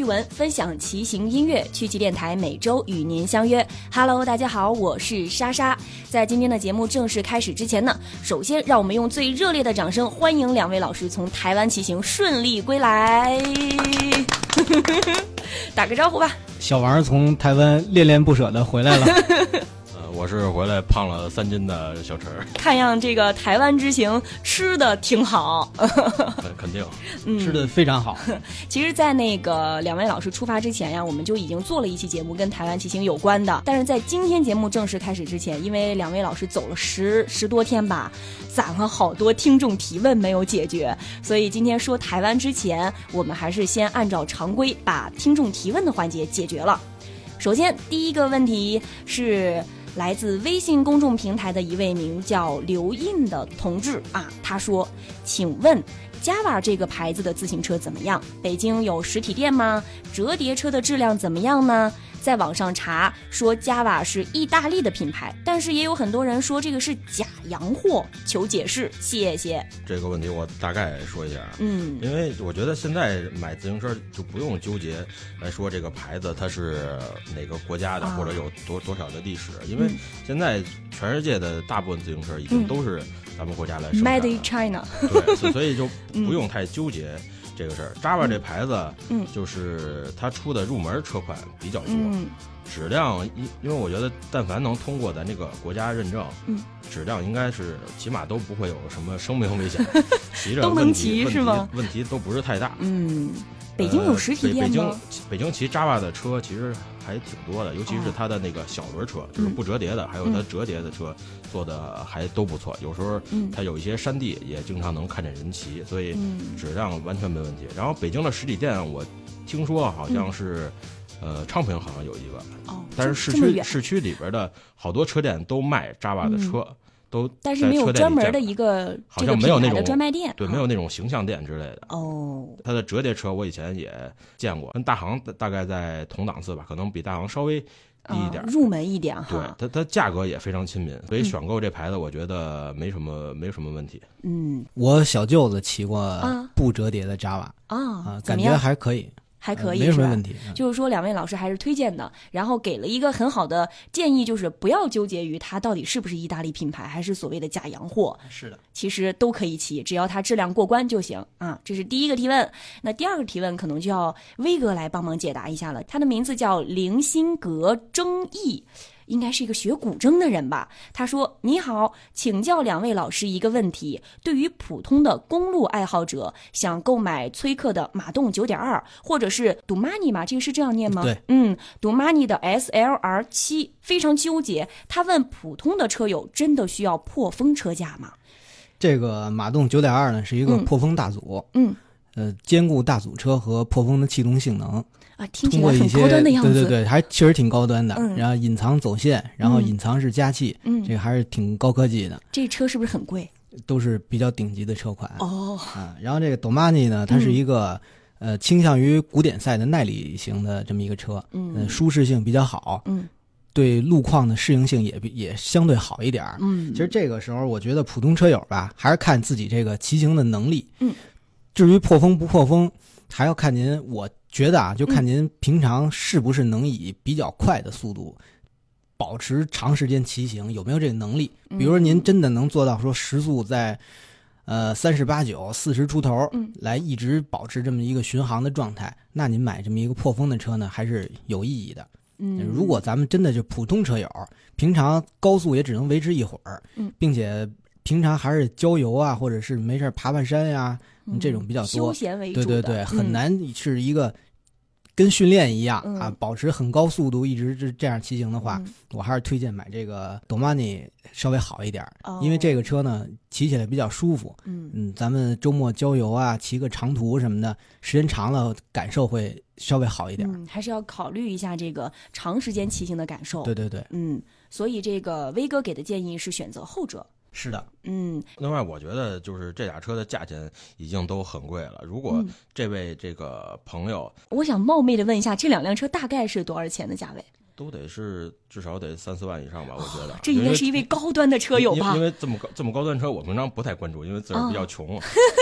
趣闻，分享骑行音乐，趣骑电台每周与您相约。Hello， 大家好，我是莎莎。在今天的节目正式开始之前呢，首先让我们用最热烈的掌声欢迎两位老师从台湾骑行顺利归来。打个招呼吧。 小王从台湾恋恋不舍的回来了。 我是回来胖了3斤的小陈。 看样这个台湾之行吃的挺好。 肯定， 吃的非常好。 其实在那个两位老师出发之前呀，我们就已经做了一期节目跟台湾骑行有关的，但是在今天节目正式开始之前，因为两位老师走了十多天吧，攒了好多听众提问没有解决，所以今天说台湾之前，我们还是先按照常规把听众提问的环节解决了。首先第一个问题是来自微信公众平台的一位名叫刘印的同志啊，他说：“请问Java 这个牌子的自行车怎么样？北京有实体店吗？折叠车的质量怎么样呢？”在网上查说 Java 是意大利的品牌，但是也有很多人说这个是假洋货，求解释，谢谢。 这个问题我大概说一下，因为我觉得现在买自行车就不用纠结来说这个牌子它是哪个国家的，或者有多少的历史，因为现在全世界的大部分自行车已经都是咱们国家来生产的 Made in China， 对，所以就不用太纠结这个事儿。Java 这牌子，就是它出的入门车款比较多，质量，因为我觉得但凡能通过咱这个国家认证，质量应该是起码都不会有什么生命危险，骑着都能骑是吗？ 问题都不是太大。 北京有实体店吗？ 北京骑 Java 的车其实还挺多的，尤其是它的那个小轮车，就是不折叠的，还有它折叠的车做的还都不错。有时候它有一些山地也经常能看见人骑，所以质量完全没问题。然后北京的实体店我听说好像是昌平好像有一个，但是市区里边的好多车店都卖 Java 的车。 但是没有专门的一个好像没有那种专卖店， 对，没有那种形象店之类的。它的折叠车我以前也见过，跟大行大概在同档次吧，可能比大行稍微低一点， 入门一点哈。 对，它价格也非常亲民，所以选购这牌子我觉得没什么问题。 我小舅子骑过不折叠的 Java 感觉还可以。 还可以， 没什么问题。 就是说两位老师还是推荐的，然后给了一个很好的建议，就是不要纠结于它到底是不是意大利品牌，还是所谓的假洋货。 是的， 其实都可以骑，只要它质量过关就行啊。这是第一个提问。那第二个提问可能就要威哥来帮忙解答一下了。他的名字叫凌心阁争议，应该是一个学古筝的人吧。他说：“你好，请教两位老师一个问题，对于普通的公路爱好者，想购买崔克的马动 9.2 或者是 Domani 嘛，这个是这样念吗？ 对 ，Domani 的 SLR7 非常纠结。他问普通的车友真的需要破风车架吗？” 这个马动 9.2 呢是一个破风大组，兼顾大组车和破风的气动性能。 听起来很高端的样子。 对，还确实挺高端的。然后隐藏走线，然后隐藏式加气，这个还是挺高科技的。 这车是不是很贵？ 都是比较顶级的车款。然后这个 Domani 呢，它是一个倾向于古典赛的耐力型的这么一个车，舒适性比较好，对路况的适应性也相对好一点。其实这个时候我觉得普通车友吧，还是看自己这个骑行的能力。至于破风不破风，还要看您，我觉得就看您平常是不是能以比较快的速度保持长时间骑行，有没有这个能力。比如说您真的能做到说时速在38、9、40出头，来一直保持这么一个巡航的状态，那您买这么一个破风的车呢，还是有意义的。如果咱们真的就普通车友，平常高速也只能维持一会儿，并且平常还是郊游啊，或者是没事爬山呀，这种比较多， 休闲为主的。 对，很难是一个跟训练一样保持很高速度一直这样骑行的话，我还是推荐买这个 Domani 稍微好一点，因为这个车呢骑起来比较舒服。咱们周末郊游啊，骑个长途什么的，时间长了感受会稍微好一点。 还是要考虑一下这个长时间骑行的感受。 对， 所以这个威哥给的建议是选择后者。 是的， 另外我觉得就是这俩车的价钱已经都很贵了。如果这位这个朋友， 我想冒昧的问一下，这两辆车大概是多少钱的价位？ 都得是至少得3、4万以上吧，我觉得。 这应该是一位高端的车友吧？ 因为这么高端车，我平常不太关注，因为自个儿比较穷。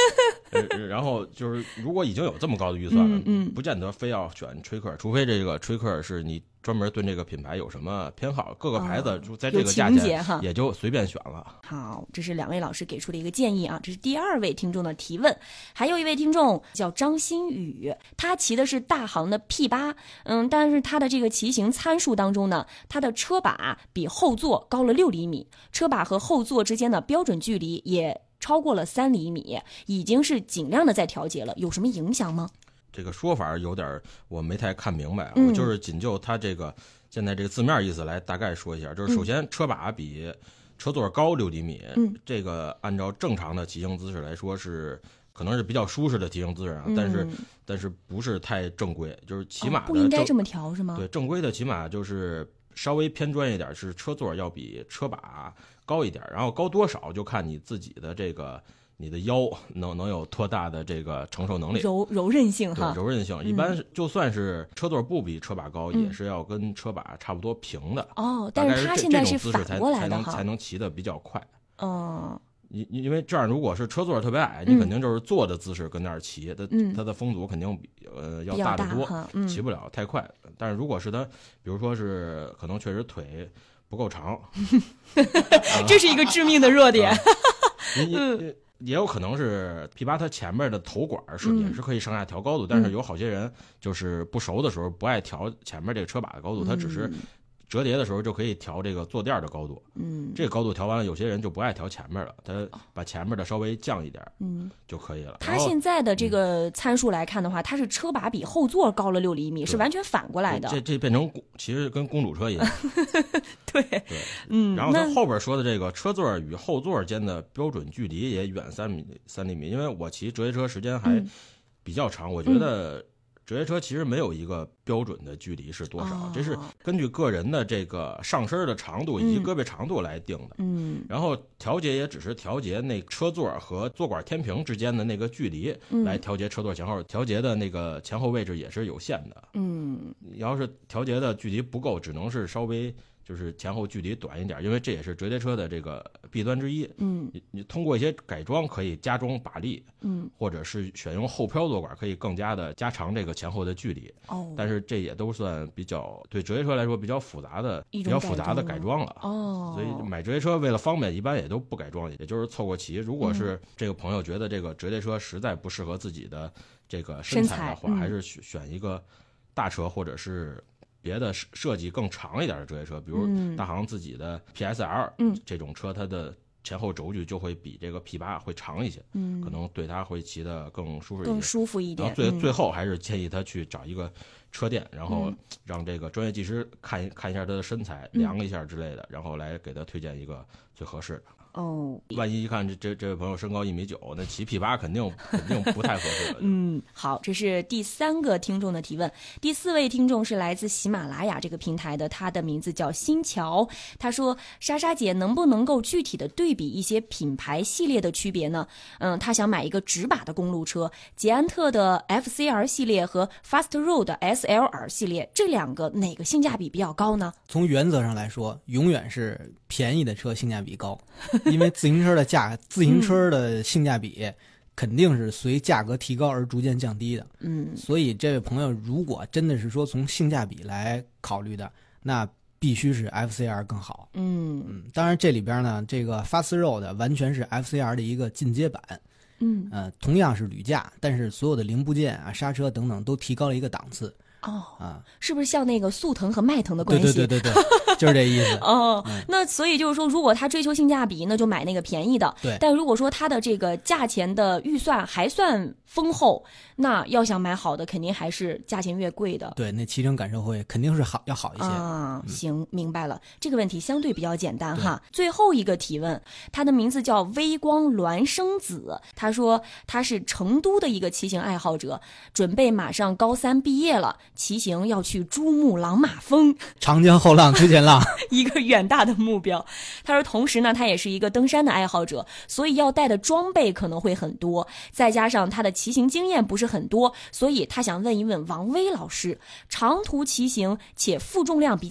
然后就是如果已经有这么高的预算了，不见得非要选吹克，除非这个吹克是你专门对这个品牌有什么偏好，各个牌子就在这个价钱也就随便选了。 好，这是2位老师给出的一个建议啊。这是第2位听众的提问。还有一位听众叫张新宇，他骑的是大行的 P8，但是他的这个骑行参数当中呢，他的车把比后座高了6厘米，车把和后座之间的标准距离也超过了3厘米，已经是尽量的在调节了，有什么影响吗？ 这个说法有点我没太看明白，我就是仅就它这个现在这个字面意思来大概说一下。就是首先车把比车座高6厘米，这个按照正常的骑行姿势来说是可能是比较舒适的骑行姿势啊，但是不是太正规，就是骑马的不应该这么调是吗？ 对，正规的骑马就是稍微偏专业一点，是车座要比车把高一点，然后高多少就看你自己的这个你的腰能有多大的这个承受能力， 柔韧性哈， 柔韧性。一般就算是车座不比车把高，也是要跟车把差不多平的。 但是它现在是反过来的才能骑得比较快。 因为这样，如果是车座特别矮，你肯定就是坐的姿势跟那儿骑，它的风阻肯定比要大得多，骑不了太快。但是如果是它，比如说是可能确实腿不够长， 这是一个致命的弱点。 也有可能是 P8 它前面的头管也是可以上下调高度，但是有好些人就是不熟的时候不爱调前面这个车把的高度，他只是折叠的时候就可以调这个坐垫的高度，这个高度调完了，有些人就不爱调前面了，他把前面的稍微降一点，就可以了。 他现在的这个参数来看的话，他是车把比后座高了6厘米，是完全反过来的。 这变成其实跟公主车一样。 对， 然后他后边说的这个车座与后座间的标准距离也远3厘米，因为我骑折叠车时间还比较长，我觉得折叠车其实没有一个标准的距离是多少，这是根据个人的这个上身的长度以及胳膊长度来定的。然后调节也只是调节那车座和坐管天平之间的那个距离，来调节车座前后，调节的那个前后位置也是有限的。要是调节的距离不够，只能是稍微就是前后距离短一点，因为这也是折叠车的这个弊端之一。你通过一些改装可以加装把力，或者是选用后漂坐管，可以更加的加长这个前后的距离。但是这也都算比较对折叠车来说比较复杂的改装了。所以买折叠车为了方便，一般也都不改装，也就是凑合骑。如果是这个朋友觉得这个折叠车实在不适合自己的这个身材的话，还是选一个大车或者是别的设计更长一点的折叠车，比如大行自己的 PSL，这种车它的前后轴距就会比这个 P8 会长一些，可能对它会骑得更舒服一点。然后最后还是建议他去找一个车店，然后让这个专业技师看一下他的身材，量一下之类的，然后来给他推荐一个最合适的。万一一看这位朋友身高1.9米，那骑 P8 肯定不太合适了。 好，这是第3个听众的提问。第4位听众是来自喜马拉雅这个平台的，他的名字叫新桥。他说：莎莎姐能不能够具体的对比一些品牌系列的区别呢？他想买一个直把的公路车，捷安特的 FCR 系列和 Fast Road SLR 系列，这2个哪个性价比比较高呢？ 从原则上来说，永远是便宜的车性价比高。因为自行车的性价比肯定是随价格提高而逐渐降低的。所以这位朋友如果真的是说从性价比来考虑的，那必须是 FCR 更好。当然这里边呢，这个 Fast Road 完全是 FCR 的一个进阶版。同样是铝价，但是所有的零部件啊、刹车等等都提高了一个档次。 是不是像那个速腾和迈腾的关系？ 对，就是这意思。 那所以就是说，如果他追求性价比，那就买那个便宜的。 对。 但如果说他的这个价钱的预算还算丰厚，那要想买好的，肯定还是价钱越贵的。 对，那骑乘感受会肯定是要好一些。 行，明白了。这个问题相对比较简单哈。最后一个提问，他的名字叫微光孪生子。他说他是成都的一个骑行爱好者，准备马上高3毕业了。骑行要去珠穆朗玛峰， 长江后浪推前浪， 一个远大的目标。他说同时呢，他也是一个登山的爱好者，所以要带的装备可能会很多，再加上他的骑行经验不是很多，所以他想问一问王威老师，长途骑行且负重量比较大，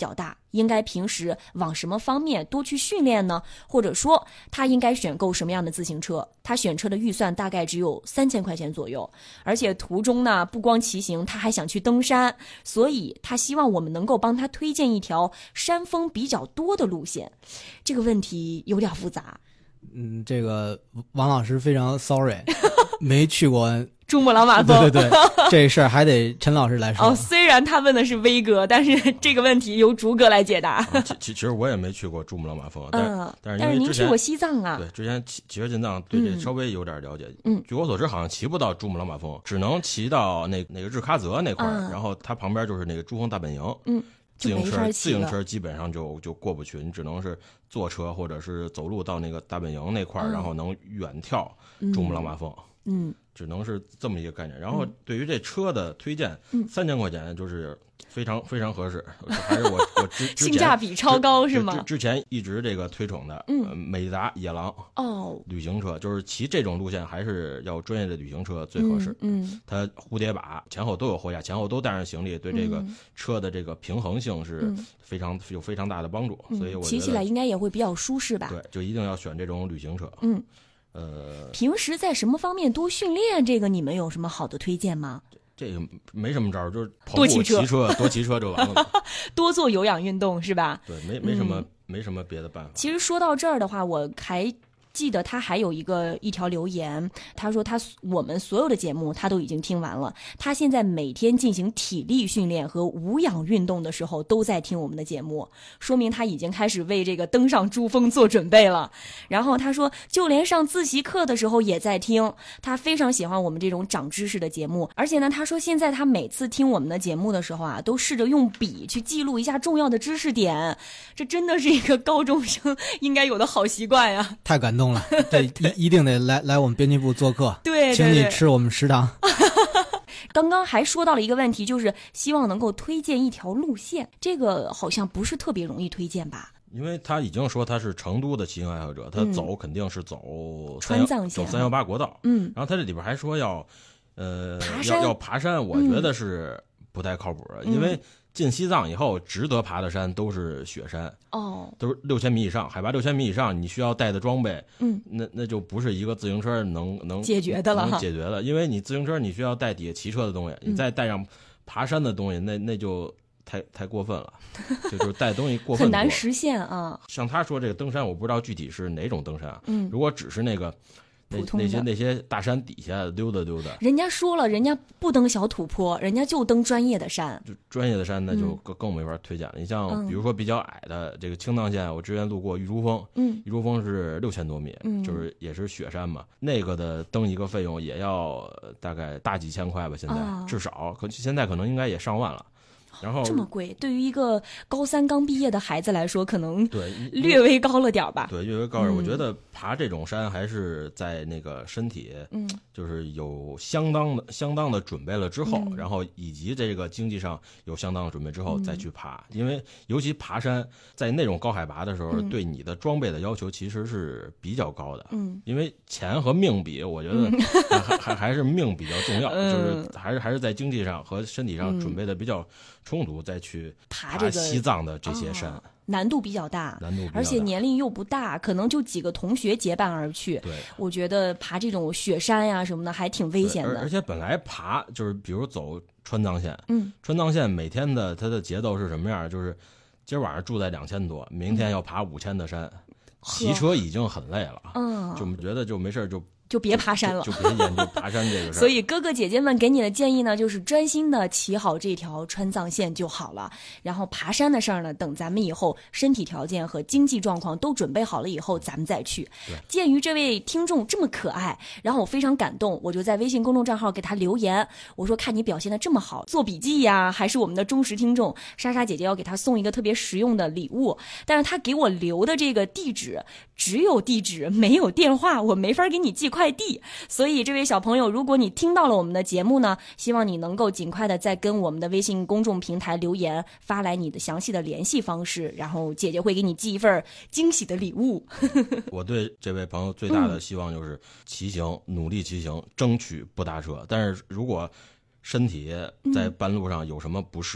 应该平时往什么方面多去训练呢？或者说他应该选购什么样的自行车？他选车的预算大概只有3000块钱左右，而且途中呢不光骑行，他还想去登山，所以他希望我们能够帮他推荐一条山峰比较多的路线。这个问题有点复杂。 这个王老师非常 sorry， 没去过珠穆朗玛峰。 对对对，这事儿还得陈老师来说。 虽然他问的是威哥，但是这个问题由竹哥来解答。 其实我也没去过珠穆朗玛峰，但是您去过西藏啊？ 对，之前骑着进藏，对这稍微有点了解。据我所知，好像骑不到珠穆朗玛峰，只能骑到那个日喀则那块儿，然后它旁边就是那个珠峰大本营。自行车基本上就过不去，你只能是坐车或者是走路到那个大本营那块儿，然后能远眺珠穆朗玛峰。只能是这么一个概念。然后对于这车的推荐，3000块钱就是非常非常合适，还是我性价比超高是吗？ 之前一直这个推崇的，美利达野狼旅行车，就是骑这种路线还是要专业的旅行车最合适。它蝴蝶把前后都有后架，前后都带上行李，对这个车的这个平衡性是有非常大的帮助。所以我觉得骑起来应该也会比较舒适吧？ 对，就一定要选这种旅行车。 平时在什么方面多训练？这个你们有什么好的推荐吗？ 这个没什么招，就是跑步、骑车，多骑车就完了。 多做有氧运动是吧？ 对，没什么别的办法。 其实说到这儿的话，我还记得他还有一条留言，他说我们所有的节目他都已经听完了，他现在每天进行体力训练和无氧运动的时候都在听我们的节目，说明他已经开始为这个登上珠峰做准备了。然后他说就连上自习课的时候也在听，他非常喜欢我们这种长知识的节目。而且呢，他说现在他每次听我们的节目的时候啊，都试着用笔去记录一下重要的知识点，这真的是一个高中生应该有的好习惯呀。 太感动了，这一定得来我们编辑部做客， 对， 请你吃我们食堂。 刚刚还说到了一个问题，就是希望能够推荐一条路线，这个好像不是特别容易推荐吧？ 因为他已经说他是成都的骑行爱好者，他走肯定是走川藏线， 走318国道。然后他这里边还说要爬山，我觉得是不太靠谱的，因为进西藏以后值得爬的山都是雪山，都是6000米以上，海拔6000米以上，你需要带的装备，那就不是一个自行车能解决的了， 能解决的。因为你自行车你需要带底下骑车的东西，你再带上爬山的东西，那就太过分了，就是带东西过分很难实现啊。 像他说这个登山，我不知道具体是哪种登山，如果只是那个。那些大山底下溜达， 人家说了，人家不登小土坡，人家就登专业的山。 就专业的山那就更没法推荐了。你像比如说比较矮的这个青藏线，我之前路过玉珠峰，玉珠峰是6000多米，就是也是雪山嘛，那个的登一个费用也要大概大几千块吧，现在至少现在可能应该也上万了。然后这么贵，对于一个高3刚毕业的孩子来说，可能略微高了点吧。 对，略微高点。我觉得爬这种山还是在那个身体，就是有相当的准备了之后，然后以及这个经济上有相当的准备之后再去爬。因为尤其爬山，在那种高海拔的时候，对你的装备的要求其实是比较高的。因为钱和命比，我觉得还是命比较重要，就是还是在经济上和身体上准备的比较充足，再去爬西藏的这些山， 难度比较大，而且年龄又不大，可能就几个同学结伴而去。 对， 我觉得爬这种雪山呀什么的还挺危险的。 而且本来爬就是比如走川藏线，川藏线每天的它的节奏是什么样？就是今儿晚上住在2000多，明天要爬5000的山，骑车已经很累了，就觉得就没事就别爬山了， 就别研究爬山这个事儿。 所以哥哥姐姐们给你的建议呢，就是专心的骑好这条川藏线就好了。然后爬山的事儿呢，等咱们以后身体条件和经济状况都准备好了以后，咱们再去。鉴于这位听众这么可爱，然后我非常感动，我就在微信公众账号给他留言，我说看你表现的这么好，做笔记呀，还是我们的忠实听众，莎莎姐姐要给他送一个特别实用的礼物。但是他给我留的这个地址只有地址没有电话，我没法给你寄快递。所以这位小朋友，如果你听到了我们的节目呢，希望你能够尽快的再跟我们的微信公众平台留言，发来你的详细的联系方式，然后姐姐会给你寄一份惊喜的礼物。 我对这位朋友最大的希望就是骑行，努力骑行，争取不搭车。但是如果身体在半路上有什么不适，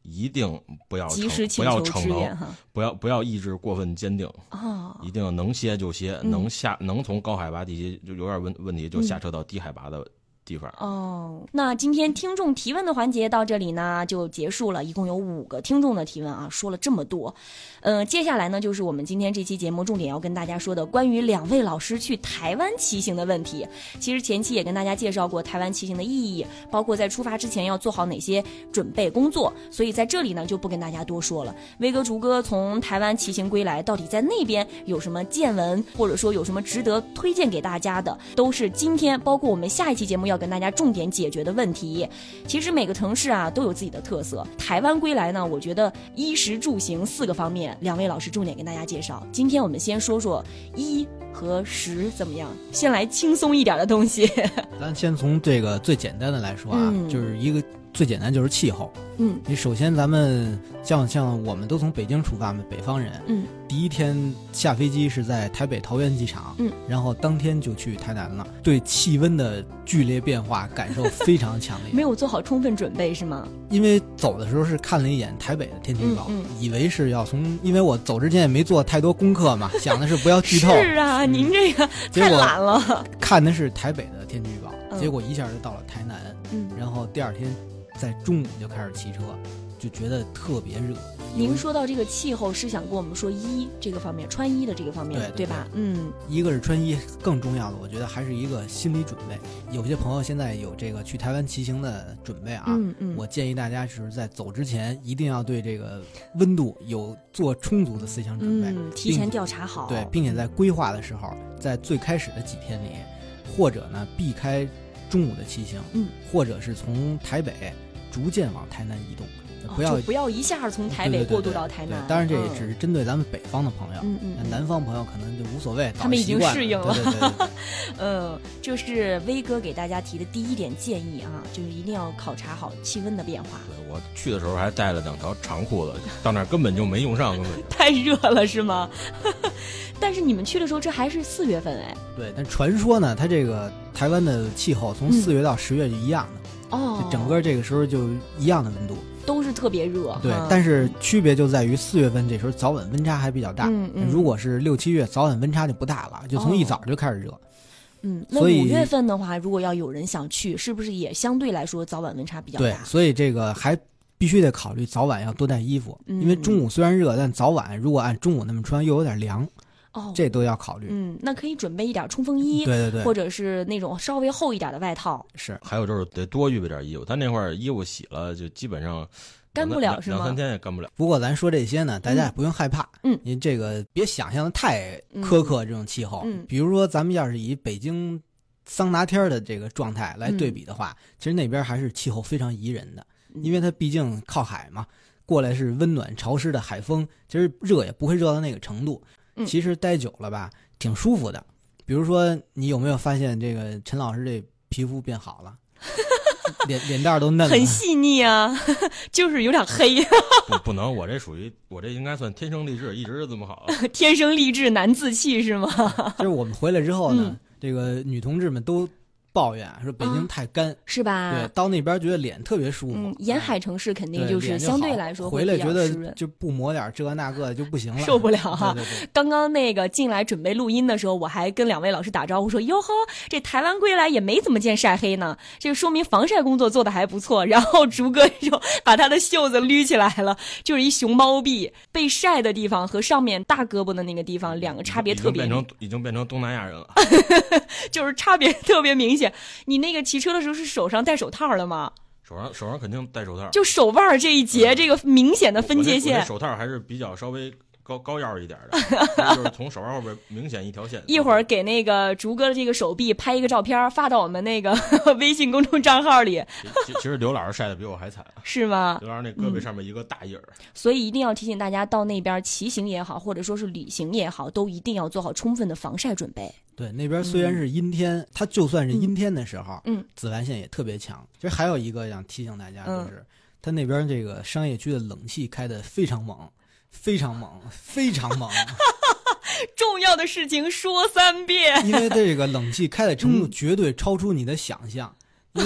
一定不要及时不要逞能， 不要意志过分坚定一定能歇就歇，能从高海拔地区就有点问题就下车到低海拔的地方。 那今天听众提问的环节到这里呢就结束了，一共有5个听众的提问啊，说了这么多。接下来呢就是我们今天这期节目重点要跟大家说的关于2位老师去台湾骑行的问题。其实前期也跟大家介绍过台湾骑行的意义，包括在出发之前要做好哪些准备工作，所以在这里呢就不跟大家多说了。威哥、竹哥从台湾骑行归来，到底在那边有什么见闻，或者说有什么值得推荐给大家的，都是今天包括我们下一期节目要跟大家重点解决的问题。其实每个城市啊都有自己的特色，台湾归来呢，我觉得衣食住行4个方面，2位老师重点跟大家介绍。今天我们先说说衣和食怎么样，先来轻松一点的东西。 咱先从这个最简单的来说啊，就是一个最简单就是气候。你首先咱们像我们都从北京出发嘛，北方人。第一天下飞机是在台北桃园机场，然后当天就去台南了。对气温的剧烈变化感受非常强烈。 没有做好充分准备是吗？ 因为走的时候是看了一眼台北的天气预报，以为是要因为我走之前也没做太多功课嘛，想的是不要剧透。 是啊，您这个太懒了。 看的是台北的天气预报，结果一下就到了台南，然后第2天在中午就开始骑车，就觉得特别热。 您说到这个气候是想跟我们说衣这个方面，穿衣的这个方面， 对吧？ 一个是穿衣，更重要的我觉得还是一个心理准备。有些朋友现在有这个去台湾骑行的准备啊，我建议大家是在走之前一定要对这个温度有做充足的思想准备， 提前调查好。 对，并且在规划的时候，在最开始的几天里，或者呢避开中午的骑行，或者是从台北逐渐往台南移动，不要一下从台北过渡到台南。 当然这也只是针对咱们北方的朋友，南方朋友可能就无所谓， 他们已经适应了。 对， 这是威哥给大家提的第1点建议啊，就是一定要考察好气温的变化。 对，我去的时候还带了2条长裤子，到那儿根本就没用上，根本太热了是吗？但是你们去的时候这还是4月份哎。 对，但传说呢，它这个台湾的气候从4月到10月就一样的。整个这个时候就一样的温度， 都是特别热。 对，但是区别就在于4月份这时候早晚温差还比较大，如果是6、7月早晚温差就不大了，就从一早就开始热。 那5月份的话，如果要有人想去，是不是也相对来说早晚温差比较大？ 对，所以这个还必须得考虑早晚要多带衣服，因为中午虽然热，但早晚如果按中午那么穿又有点凉。这都要考虑。 那可以准备一点冲锋衣， 对， 或者是那种稍微厚一点的外套。 是， 还有就是得多预备点衣服，咱那块衣服洗了就基本上干不了，是吗？2、 3天也干不了。 不过咱说这些呢，大家也不用害怕，您这个别想象的太苛刻这种气候。比如说咱们要是以北京桑拿天的这个状态来对比的话，其实那边还是气候非常宜人的，因为它毕竟靠海嘛，过来是温暖潮湿的海风，其实热也不会热到那个程度。其实待久了吧，挺舒服的。比如说，你有没有发现这个陈老师这皮肤变好了，脸蛋都嫩了， 很细腻啊，就是有点黑。 不能，我这应该算天生丽质，一直是这么好。 天生丽质难自弃是吗？ 就是我们回来之后呢，这个女同志们都抱怨说北京太干， 是吧？ 对，到那边觉得脸特别舒服。 沿海城市肯定就是相对来说回来觉得就不抹点这那个就不行了， 受不了哈。 对。 刚刚那个进来准备录音的时候，我还跟2位老师打招呼说：“哟呵，这台湾归来也没怎么见晒黑呢，这个说明防晒工作做得还不错。”然后竹哥就把他的袖子捋起来了，就是一熊猫臂，被晒的地方和上面大胳膊的那个地方两个差别特别已经变成东南亚人了， 就是差别特别明显。你那个骑车的时候是手上戴手套了吗？ 手上肯定戴手套， 就手腕这一节这个明显的分界线。 我手套还是比较稍微高腰一点的，就是从手腕后边明显一条线。 一会儿给那个竹哥的这个手臂拍一个照片发到我们那个微信公众账号里。 其实刘老师晒的比我还惨， 是吗？ 刘老师那胳膊上面一个大印儿。 所以一定要提醒大家，到那边骑行也好，或者说是旅行也好，都一定要做好充分的防晒准备。 对，那边虽然是阴天，它就算是阴天的时候，紫外线也特别强。其实还有一个想提醒大家，就是它那边这个商业区的冷气开得非常猛。非常猛，非常猛！ 重要的事情说3遍， 因为这个冷气开的程度绝对超出你的想象。因为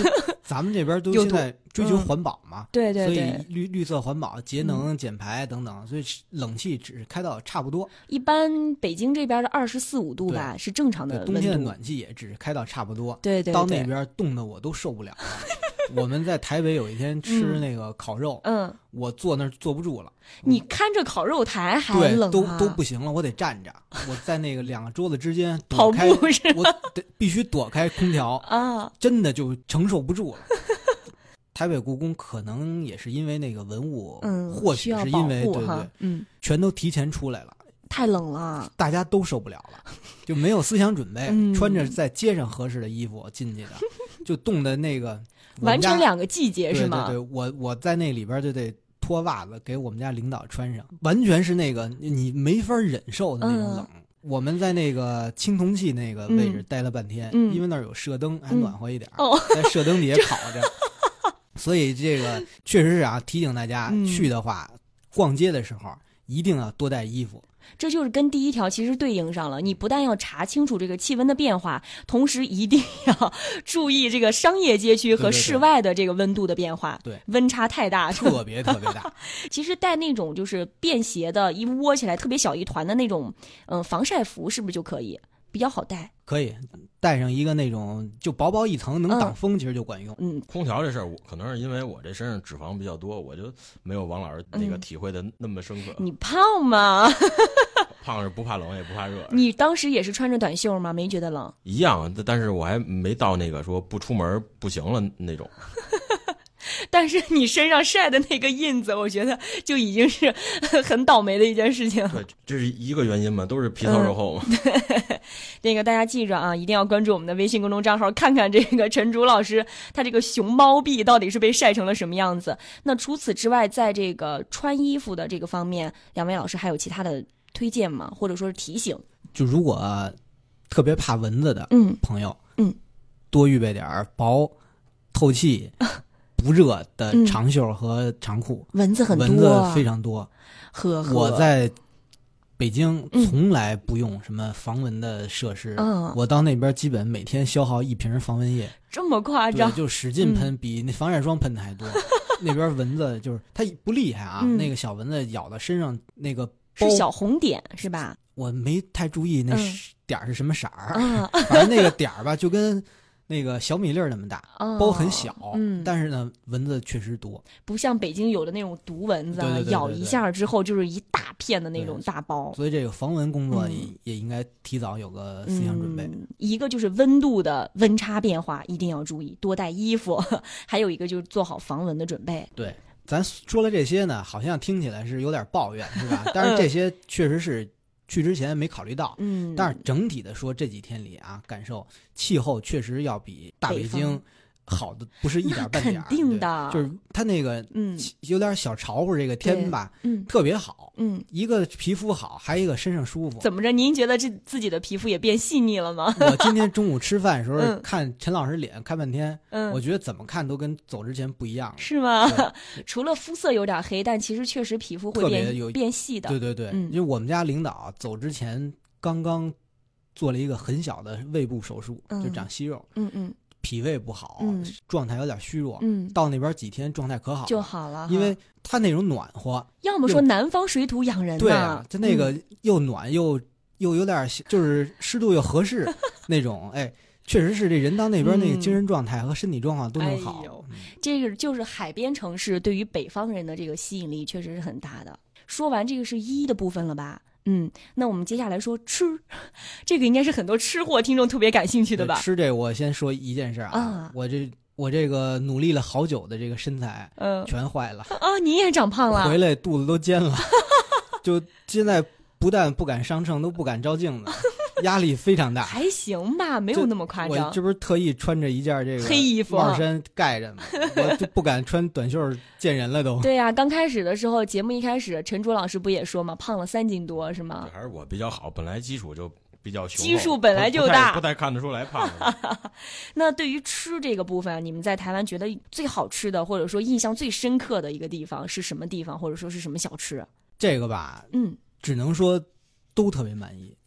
咱们这边都现在追求环保嘛， 对对对， 所以绿色环保、节能减排等等，所以冷气只是开到差不多。 一般北京这边的24、5度吧是正常的温度， 冬天的暖气也只是开到差不多。 对对对， 到那边冻得我都受不了了。我们在台北有一天吃那个烤肉，我坐那儿坐不住了。 你看着烤肉台还冷对，都不行了，我得站着。我在那个2个桌子之间跑步是我必须躲开空调啊， 真的就承受不住了。台北故宫可能也是因为那个文物，或许是因为对，全都提前出来了。 太冷了， 大家都受不了了，就没有思想准备，穿着在街上合适的衣服进去的，就冻的那个完成2个季节是吗？ 对，我在那里边就得脱袜子给我们家领导穿上，完全是那个你没法忍受的那种冷。我们在那个青铜器那个位置待了半天，因为那儿有射灯，还暖和一点，在射灯底下烤着。所以这个确实是啊，提醒大家去的话，逛街的时候一定要多带衣服。 这就是跟第1条其实对应上了，你不但要查清楚这个气温的变化，同时一定要注意这个商业街区和室外的这个温度的变化。 对， 温差太大， 特别大。 其实带那种就是便携的，一窝起来特别小一团的那种，防晒服是不是就可以？比较好带， 可以带上一个那种就薄薄一层能挡风，其实就管用。 空调这事儿，可能是因为我这身上脂肪比较多，我就没有王老师那个体会的那么深刻。 你胖吗？ 胖是不怕冷也不怕热。 你当时也是穿着短袖吗？没觉得冷？ 一样，但是我还没到那个说不出门不行了那种。 但是你身上晒的那个印子，我觉得就已经是很倒霉的一件事情。 对，这是一个原因嘛，都是皮糙肉厚嘛。 那个大家记着啊，一定要关注我们的微信公众账号，看看这个陈竹老师他这个熊猫臂到底是被晒成了什么样子。那除此之外，在这个穿衣服的这个方面，2位老师还有其他的推荐吗？或者说是提醒？ 就如果特别怕蚊子的朋友，多预备点薄、透气、不热的长袖和长裤。 蚊子很多， 蚊子非常多。 我在北京从来不用什么防蚊的设施，我到那边基本每天消耗1瓶防蚊液。 这么夸张？ 就使劲喷，比那防晒霜喷的还多。那边蚊子就是它不厉害啊，那个小蚊子咬到身上那个是小红点是吧？ 我没太注意那点是什么色儿，反正那个点儿吧就跟那个小米粒儿那么大，包很小，但是呢蚊子确实多， 不像北京有的那种毒蚊子， 对， 咬一下之后就是一大片的那种大包。 所以这个防蚊工作也应该提早有个思想准备。 一个就是温度的温差变化一定要注意，多带衣服，还有一个就是做好防蚊的准备。 对，咱说了这些呢，好像听起来是有点抱怨，是吧？但是这些确实是去之前没考虑到，但是整体的说这几天里啊，感受气候确实要比大北京好的不是一点半点。 肯定的， 就是它那个有点小潮乎，这个天吧，特别好，一个皮肤好，还一个身上舒服。 怎么着？您觉得自己的皮肤也变细腻了吗？ 我今天中午吃饭的时候看陈老师脸看半天，我觉得怎么看都跟走之前不一样了。 是吗？除了肤色有点黑，但其实确实皮肤会变细的。 对，因为我们家领导走之前刚刚做了一个很小的胃部手术，就长息肉。脾胃不好，状态有点虚弱。到那边几天状态可好了， 就好了， 因为他那种暖和。 要么说南方水土养人呢。 对啊，他那个又暖又有点就是湿度又合适那种，哎，确实是这人到那边那个精神状态和身体状况都能好。 这个就是海边城市对于北方人的这个吸引力确实是很大的。说完这个是衣的部分了吧？那我们接下来说吃，这个应该是很多吃货听众特别感兴趣的吧？ 吃这我先说一件事啊，我这个努力了好久的这个身材，全坏了啊！你也长胖了， 回来肚子都尖了，就现在不但不敢上秤，都不敢照镜子，压力非常大。 还行吧，没有那么夸张。 我这不是特意穿着一件这个黑衣服帽衫盖着吗？我就不敢穿短袖见人了都。 对呀，刚开始的时候，节目一开始，陈竹老师不也说吗？胖了3斤多是吗？ 还是我比较好，本来基础就比较雄厚， 基数本来就大， 不太看得出来胖。 那对于吃这个部分，你们在台湾觉得最好吃的，或者说印象最深刻的一个地方是什么地方，或者说是什么小吃？ 这个吧，只能说都特别满意。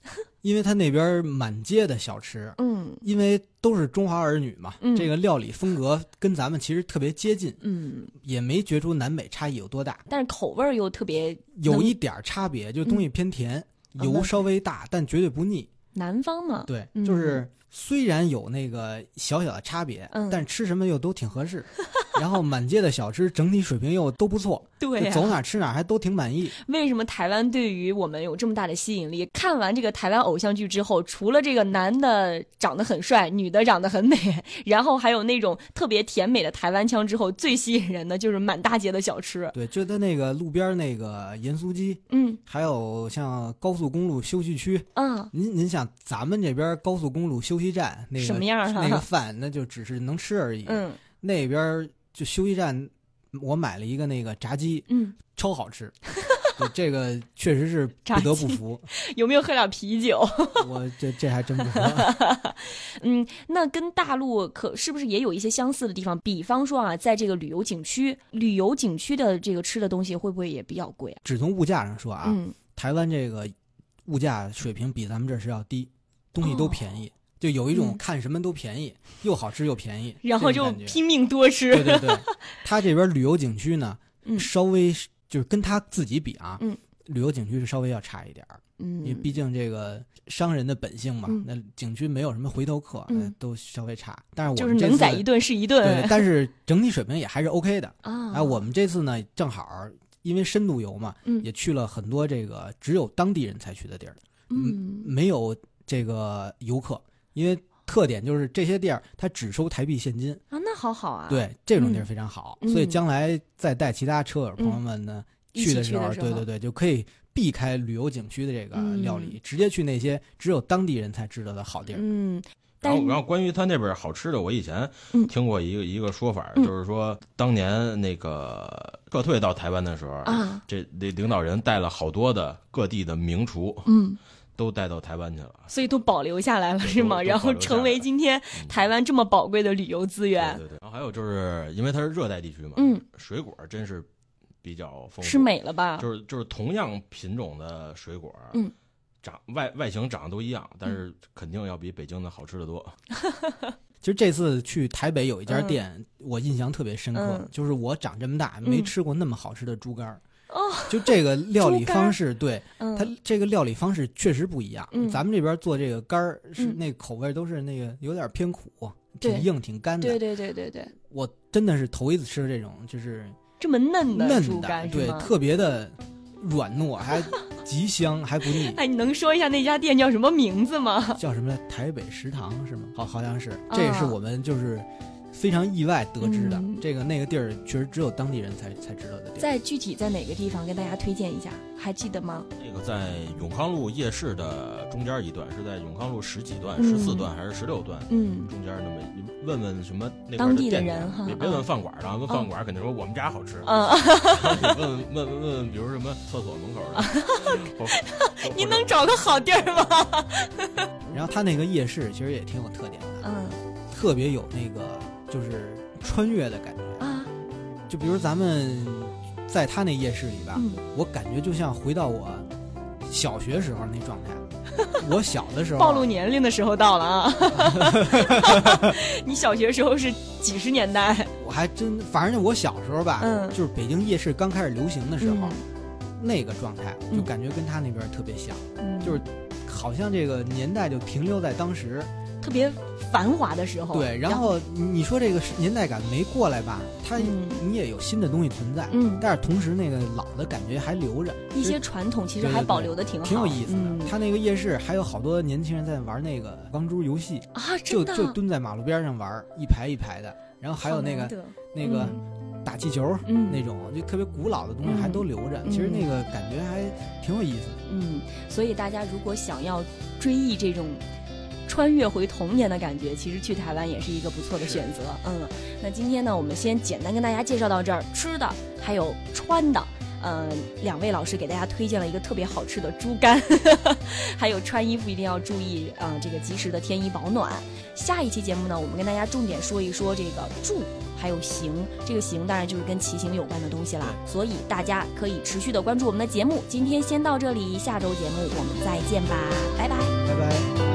因为他那边满街的小吃，因为都是中华儿女嘛，这个料理风格跟咱们其实特别接近，也没觉出南北差异有多大， 但是口味又特别有一点差别，就东西偏甜，油稍微大，但绝对不腻。 南方嘛， 对，就是虽然有那个小小的差别，但吃什么又都挺合适。然后满街的小吃整体水平又都不错， 对、 走哪吃哪还都挺满意。 为什么台湾对于我们有这么大的吸引力？看完这个台湾偶像剧之后，除了这个男的长得很帅，女的长得很美，然后还有那种特别甜美的台湾腔之后，最吸引人的就是满大街的小吃。 对，就在那个路边那个盐酥鸡，还有像高速公路休息区，您想咱们这边高速公路休息站那个什么样啊？ 那个饭那就只是能吃而已，那边就休息站，我买了一个那个炸鸡，超好吃。这个确实是不得不服。 有没有喝点啤酒？ 我这还真不喝。 那跟大陆是不是也有一些相似的地方？比方说啊，在这个旅游景区的这个吃的东西会不会也比较贵啊？ 只从物价上说啊，台湾这个物价水平比咱们这是要低，东西都便宜。就有一种看什么都便宜，又好吃又便宜， 然后就拼命多吃。 对对对，他这边旅游景区呢，稍微就是跟他自己比啊，旅游景区是稍微要差一点，因为毕竟这个商人的本性嘛，那景区没有什么回头客，都稍微差。但是我们就是能宰一顿是一顿， 对，但是整体水平也还是 OK 的啊。我们这次呢，正好因为深度游嘛，也去了很多这个只有当地人才去的地儿，没有这个游客。因为特点就是这些地儿它只收台币现金啊，那好好啊。 对，这种地儿非常好，所以将来再带其他车友朋友们呢去的时候，对对对，就可以避开旅游景区的这个料理，直接去那些只有当地人才知道的好地儿。 然后关于他那边好吃的，我以前听过一个说法，就是说当年那个撤退到台湾的时候，这领导人带了好多的各地的名厨，都带到台湾去了， 所以都保留下来了，是吗？然后成为今天台湾这么宝贵的旅游资源。 对对对。然后还有就是因为它是热带地区嘛，水果真是比较丰富， 吃美了吧？ 就是同样品种的水果，外形长得都一样，但是肯定要比北京的好吃得多。 其实这次去台北有一家店，我印象特别深刻，就是我长这么大没吃过那么好吃的猪肝。就这个料理方式，对，它这个料理方式确实不一样。咱们这边做这个肝儿是那口味都是那个有点偏苦，挺硬挺干的。 对对对对对， 我真的是头一次吃这种，就是这么嫩的猪肝， 对，特别的软糯，还极香，还不腻。 哎，你能说一下那家店叫什么名字吗？ 叫什么台北食堂是吗？好像是，这也是我们就是非常意外得知的，那个地儿确实只有当地人才知道的地儿。 在具体在哪个地方跟大家推荐一下，还记得吗？ 这个在永康路夜市的中间一段，是在永康路10几段、14段还是16段？中间那么你问问什么那当地的人哈， 别问饭馆的，问饭馆肯定说我们家好吃。问比如什么厕所门口的， 您能找个好地儿吗？ 然后他那个夜市其实也挺有特点的，特别有那个就是穿越的感觉啊。就比如咱们在他那夜市里吧，我感觉就像回到我小学时候那状态。我小的时候暴露年龄的时候到了啊！你小学时候是几十年代？ 我还真，反正我小时候吧，就是北京夜市刚开始流行的时候，那个状态就感觉跟他那边特别像，就是好像这个年代就停留在当时特别繁华的时候。 对，然后你说这个年代感没过来吧，你也有新的东西存在，但是同时那个老的感觉还留着， 一些传统其实还保留的挺好， 挺有意思的。他那个夜市还有好多年轻人在玩那个钢珠游戏啊，真的就蹲在马路边上玩，一排一排的，然后还有那个打气球，那种就特别古老的东西还都留着，其实那个感觉还挺有意思的。 所以大家如果想要追忆这种穿越回童年的感觉，其实去台湾也是一个不错的选择。那今天呢，我们先简单跟大家介绍到这儿，吃的还有穿的。两位老师给大家推荐了一个特别好吃的猪肝，还有穿衣服一定要注意这个及时的添衣保暖。下一期节目呢，我们跟大家重点说一说这个住还有行，这个行当然就是跟骑行有关的东西啦。所以大家可以持续的关注我们的节目。今天先到这里，下周节目我们再见吧，拜拜， 拜拜。